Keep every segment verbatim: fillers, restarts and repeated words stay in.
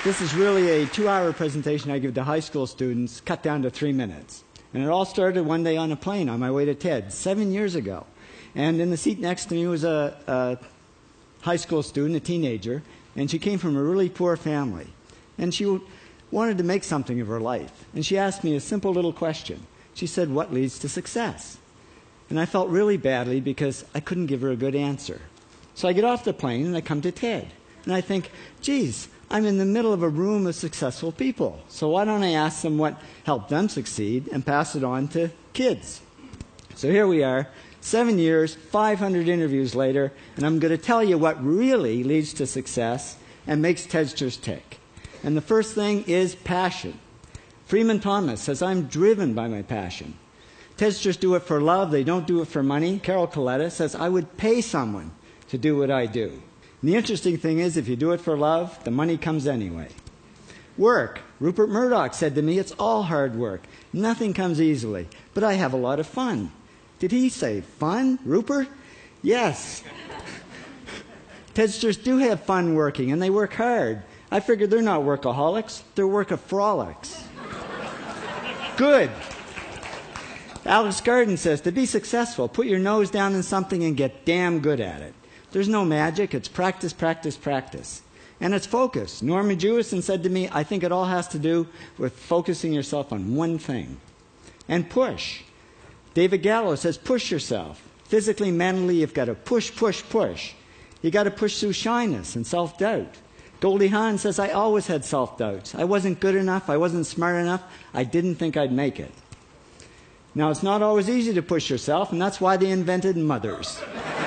This is really a two-hour presentation I give to high school students, cut down to three minutes. And it all started one day on a plane on my way to TED, seven years ago. And in the seat next to me was a, a high school student, a teenager, and she came from a really poor family. And she wanted to make something of her life. And she asked me a simple little question. She said, "What leads to success?" And I felt really badly because I couldn't give her a good answer. So I get off the plane and I come to TED. And I think, geez, I'm in the middle of a room of successful people. So why don't I ask them what helped them succeed and pass it on to kids? So here we are, seven years, five hundred interviews later, and I'm going to tell you what really leads to success and makes TEDsters tick. And the first thing is passion. Freeman Thomas says, "I'm driven by my passion." TEDsters do it for love. They don't do it for money. Carol Coletta says, "I would pay someone to do what I do." And the interesting thing is, if you do it for love, the money comes anyway. Work. Rupert Murdoch said to me, "It's all hard work. Nothing comes easily. But I have a lot of fun." Did he say fun, Rupert? Yes. TEDsters do have fun working, and they work hard. I figured they're not workaholics. They're workaholics. Good. Alex Garden says, to be successful, put your nose down in something and get damn good at it. There's no magic. It's practice, practice, practice. And it's focus. Norman Jewison said to me, "I think it all has to do with focusing yourself on one thing." And push. David Gallo says, push yourself. Physically, mentally, you've got to push, push, push. You've got to push through shyness and self-doubt. Goldie Hawn says, "I always had self-doubts. I wasn't good enough. I wasn't smart enough. I didn't think I'd make it." Now, it's not always easy to push yourself, and that's why they invented mothers.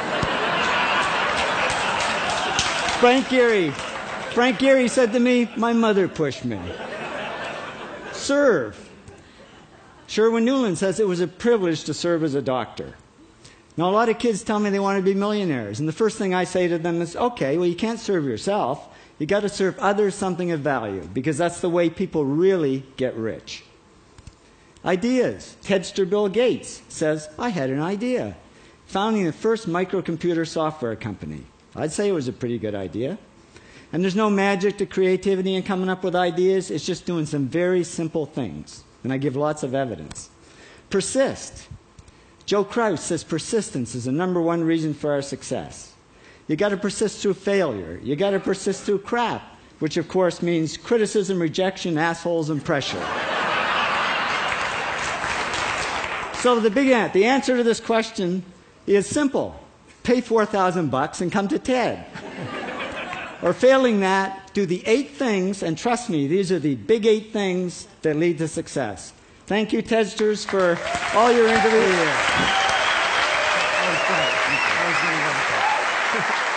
Frank Gehry. Frank Gehry said to me, "My mother pushed me." Serve. Sherwin Newland says, "It was a privilege to serve as a doctor." Now, a lot of kids tell me they want to be millionaires, and the first thing I say to them is, okay, well, you can't serve yourself. You got to serve others something of value, because that's the way people really get rich. Ideas. TEDster Bill Gates says, "I had an idea. Founding the first microcomputer software company." I'd say it was a pretty good idea. And there's no magic to creativity and coming up with ideas. It's just doing some very simple things. And I give lots of evidence. Persist. Joe Kraus says persistence is the number one reason for our success. You got to persist through failure. You got to persist through crap, which of course means criticism, rejection, assholes, and pressure. So the big ant, the answer to this question is simple. Pay four thousand bucks and come to TED. Or failing that, do the eight things, and trust me, these are the big eight things that lead to success. Thank you, TEDsters, for all your interviews.